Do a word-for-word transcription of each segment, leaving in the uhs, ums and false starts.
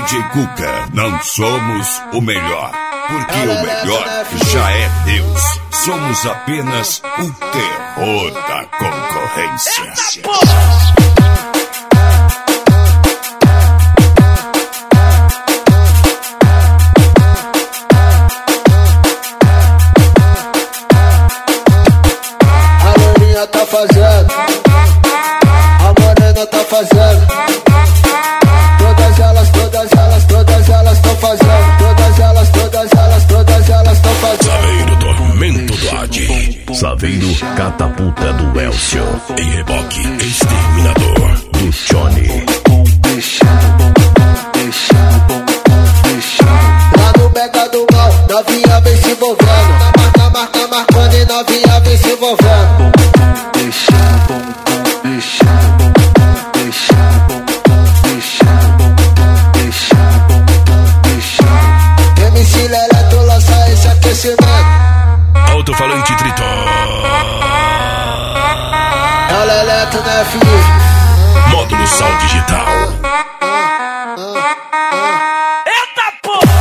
D J Cuca, não somos o melhor, porque o melhor já é Deus. Somos apenas o terror da concorrência. A lourinha tá fazendo, a morena tá fazendo. Todas elas, todas elas, todas elas tão fazendo. Todas elas, todas elas, todas elas tão fazendo. Saveiro, tormento do Adi. Saveiro, catapulta do Elcio. Em reboque, exterminador do Johnny. Lá no Mega do Mal, novinha vem se envolvendo. Na marca, marca, marcando e novinha vem se envolvendo. M C Leleto lança esse aquecimento. Alto-falante Triton. É o Leleto, né, filho? Módulo Sol Digital. Eita porra!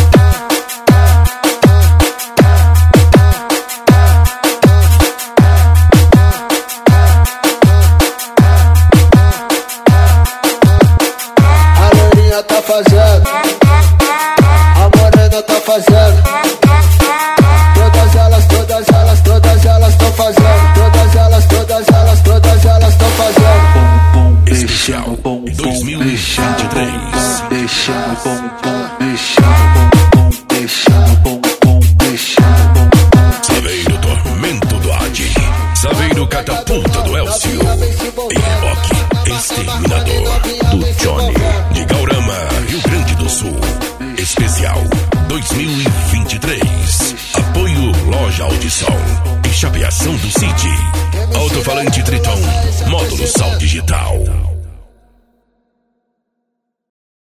A lourinha tá fazendo, a morena tá fazendo. Todas elas, todas elas, todas elas tão fazendo. Todas elas, todas elas, todas elas tão fazendo. Especial dois mil e vinte e três. Deixando bom, bom, deixando bom, bom, deixando bom, bom, deixando bom. Saveiro, tormento do Adi. Saveiro, catapulta do Elcio. Em reboque, exterminador do Johnny. De Gaurama, Rio Grande do Sul. Especial dois mil e vinte e três. Apoio Loja Audição. E chapeação do City. Alto-falante Triton. Modo